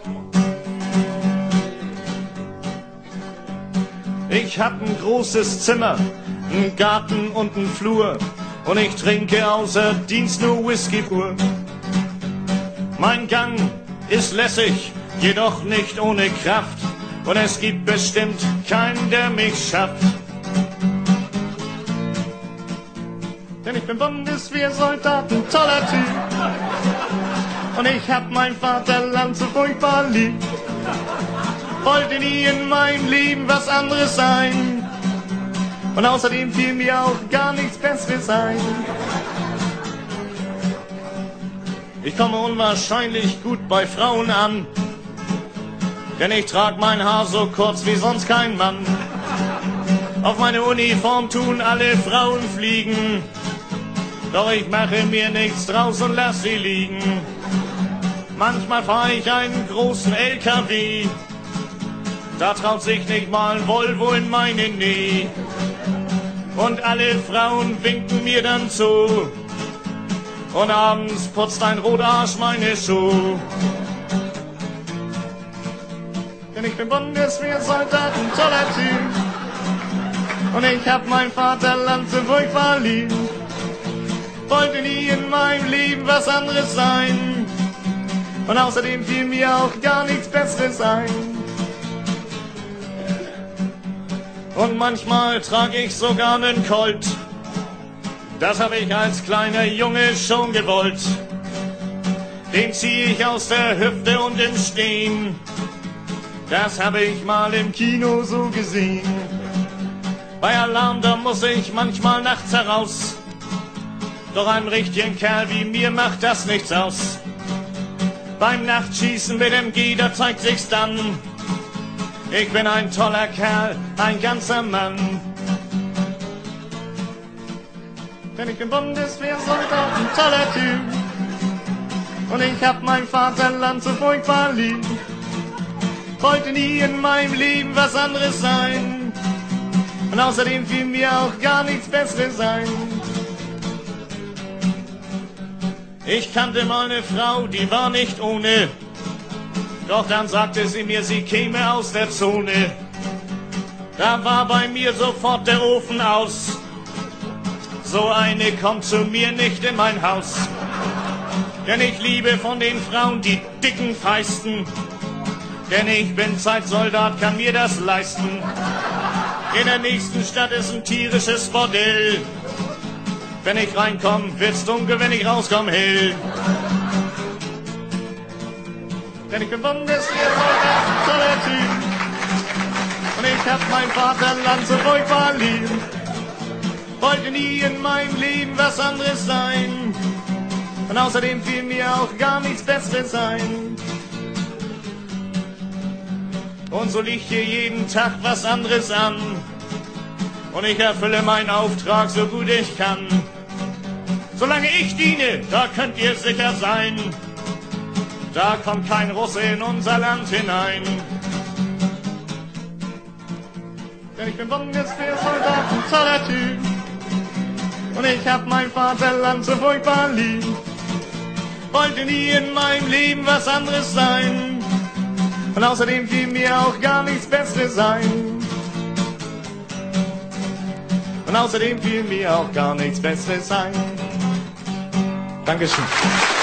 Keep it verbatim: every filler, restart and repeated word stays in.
Ich hab ein großes Zimmer, einen Garten und einen Flur und ich trinke außer Dienst nur Whisky pur. Mein Gang ist lässig, jedoch nicht ohne Kraft und es gibt bestimmt keinen, der mich schafft. Denn ich bin Bundeswehrsoldat, ein toller Typ und ich hab mein Vaterland so furchtbar lieb. Wollte nie in meinem Leben was anderes sein und außerdem fiel mir auch gar nichts Besseres ein. Ich komme unwahrscheinlich gut bei Frauen an, denn ich trag mein Haar so kurz wie sonst kein Mann. Auf meine Uniform tun alle Frauen fliegen, doch ich mache mir nichts draus und lass sie liegen. Manchmal fahr ich einen großen L K W, da traut sich nicht mal ein Volvo in meine Nähe. Und alle Frauen winken mir dann zu. Und abends putzt ein Rotarsch meine Schuhe. Denn ich bin Bundeswehrsoldat, ein toller Typ. Und ich hab mein Vaterland so furchtbar lieb. Wollte nie in meinem Leben was anderes sein. Und außerdem fiel mir auch gar nichts Besseres ein. Und manchmal trag ich sogar nen Colt. Das hab ich als kleiner Junge schon gewollt. Den zieh ich aus der Hüfte und im Stehen. Das hab ich mal im Kino so gesehen. Bei Alarm, da muss ich manchmal nachts heraus. Doch einem richtigen Kerl wie mir macht das nichts aus. Beim Nachtschießen mit M G, da zeigt sich's dann. Ich bin ein toller Kerl, ein ganzer Mann. Denn ich bin Bundeswehrsoldat, ein toller Typ. Und ich hab mein Vaterland so furchtbar lieb. Wollte nie in meinem Leben was anderes sein. Und außerdem fiel mir auch gar nichts Besseres ein. Ich kannte mal eine Frau, die war nicht ohne. Doch dann sagte sie mir, sie käme aus der Zone. Da war bei mir sofort der Ofen aus. So eine kommt zu mir nicht in mein Haus. Denn ich liebe von den Frauen die dicken Feisten. Denn ich bin Zeitsoldat, kann mir das leisten. In der nächsten Stadt ist ein tierisches Bordell. Wenn ich reinkomm, wird's dunkel, wenn ich rauskomm, hell. Denn ich bin Bundeswehrsoldat, ein toller Typ. Und ich hab mein Vaterland so furchtbar lieb. Wollte nie in meinem Leben was anderes sein. Und außerdem fiel mir auch gar nichts Besseres ein. Und so liegt hier jeden Tag was anderes an. Und ich erfülle meinen Auftrag so gut ich kann. Solange ich diene, da könnt ihr sicher sein. Da kommt kein Russe in unser Land hinein. Denn ich bin Bundeswehrsoldat, ein toller Typ. Und ich hab mein Vaterland so furchtbar lieb. Wollte nie in meinem Leben was anderes sein. Und außerdem fiel mir auch gar nichts Besseres ein. Und außerdem fiel mir auch gar nichts Besseres ein. Dankeschön.